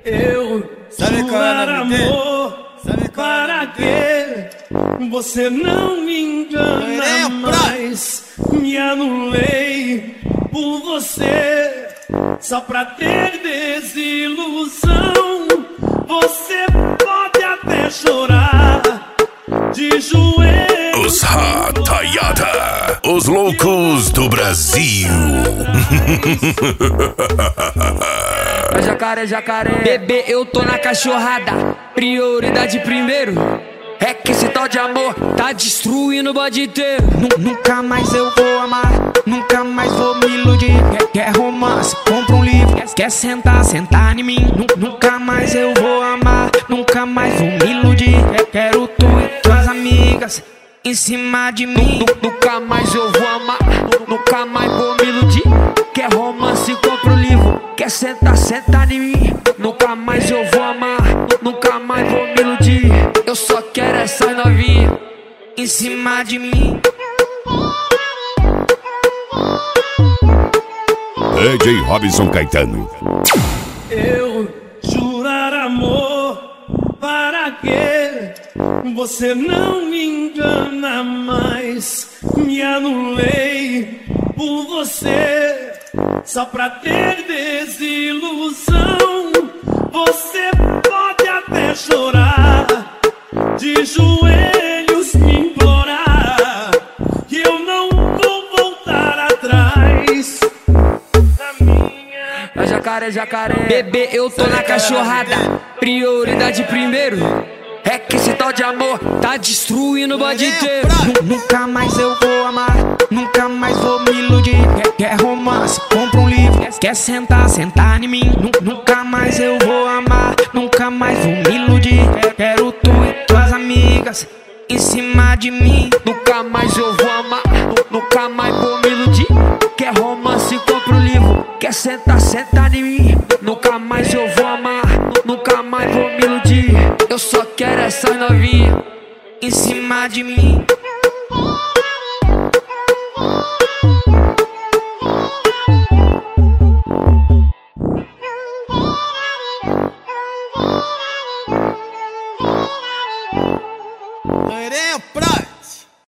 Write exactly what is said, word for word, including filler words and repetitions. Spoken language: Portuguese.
Eu jurar amor, para quê? Você não me engana mais. Me anulei por você, só pra ter desilusão. Você pode até chorar de joelhos. Os Hatayada, os loucos do Brasil. É jacaré, jacaré. Bebê, eu tô na cachorrada. Prioridade primeiro. É que esse tal de amor tá destruindo o bode inteiro. Nunca mais eu vou amar, nunca mais vou me iludir. Quer, quer romance, compra um livro. Quer, quer sentar, sentar em mim. Nunca mais eu vou amar, nunca mais vou me iludir. Quer, quero tu e tuas amigas em cima de mim. Nunca mais eu vou amar, nunca mais vou me iludir. Quer romance, compra um livro. Quer sentar, sentar em mim. Nunca mais eu vou amar, nunca mais vou me iludir. Eu só quero essa novinha em cima de mim. D J Robson Caetano. Eu jurar amor, para quê? Você não me engana mais. Me anulei por você, só pra ter desilusão. Você pode até chorar de joelhos, me implorar que eu não vou voltar atrás da minha. É jacaré, jacaré. Bebê, eu tô na cachorrada. Prioridade primeiro. É que esse tal de amor tá destruindo o bode inteiro. Nunca mais eu vou amar, nunca mais vou me iludir. Quer, quer romance, compra um livro. Quer, quer sentar, sentar em mim. Nunca mais eu vou amar, nunca mais vou me iludir. Quer, quero tu e tuas amigas em cima de mim. Nunca mais eu vou amar, nunca mais vou me iludir. Quer romance, compra um livro. Quer sentar, sentar em mim. Nunca mais eu vou amar, nunca mais vou me iludir. Eu só quero essa novinha em cima de mim.